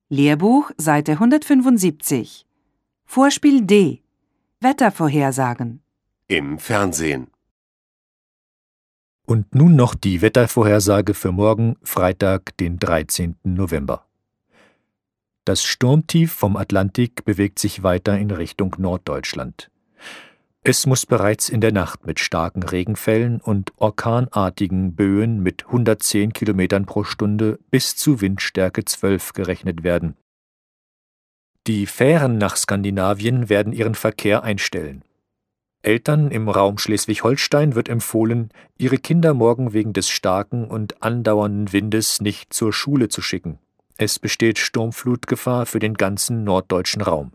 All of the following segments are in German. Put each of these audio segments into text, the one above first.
Lehrbuch, Seite 175. Vorspiel D. Wettervorhersagen. Im Fernsehen. Und nun noch die Wettervorhersage für morgen, Freitag, den 13. November. Das Sturmtief vom Atlantik bewegt sich weiter in Richtung Norddeutschland. Es muss bereits in der Nacht mit starken Regenfällen und orkanartigen Böen mit 110 Kilometern pro Stunde bis zu Windstärke 12 gerechnet werden. Die Fähren nach Skandinavien werden ihren Verkehr einstellen. Eltern im Raum Schleswig-Holstein wird empfohlen, ihre Kinder morgen wegen des starken und andauernden Windes nicht zur Schule zu schicken. Es besteht Sturmflutgefahr für den ganzen norddeutschen Raum.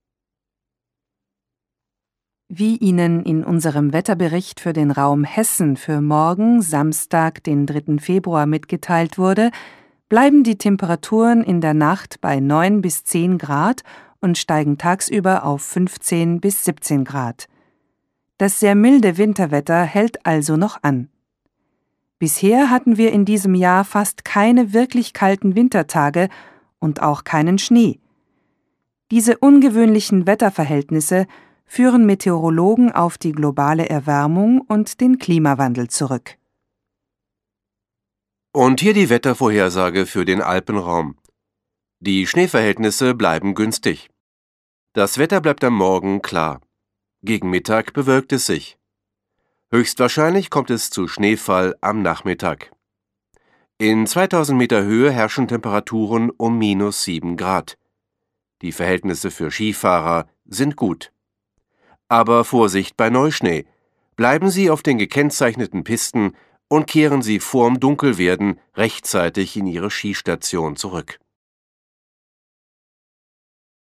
Wie Ihnen in unserem Wetterbericht für den Raum Hessen für morgen, Samstag, den 3. Februar mitgeteilt wurde, bleiben die Temperaturen in der Nacht bei 9 bis 10 Grad und steigen tagsüber auf 15 bis 17 Grad. Das sehr milde Winterwetter hält also noch an. Bisher hatten wir in diesem Jahr fast keine wirklich kalten Wintertage und auch keinen Schnee. Diese ungewöhnlichen Wetterverhältnisse führen Meteorologen auf die globale Erwärmung und den Klimawandel zurück. Und hier die Wettervorhersage für den Alpenraum. Die Schneeverhältnisse bleiben günstig. Das Wetter bleibt am Morgen klar. Gegen Mittag bewölkt es sich. Höchstwahrscheinlich kommt es zu Schneefall am Nachmittag. In 2000 Meter Höhe herrschen Temperaturen um -7 Grad. Die Verhältnisse für Skifahrer sind gut. Aber Vorsicht bei Neuschnee. Bleiben Sie auf den gekennzeichneten Pisten und kehren Sie vorm Dunkelwerden rechtzeitig in Ihre Skistation zurück.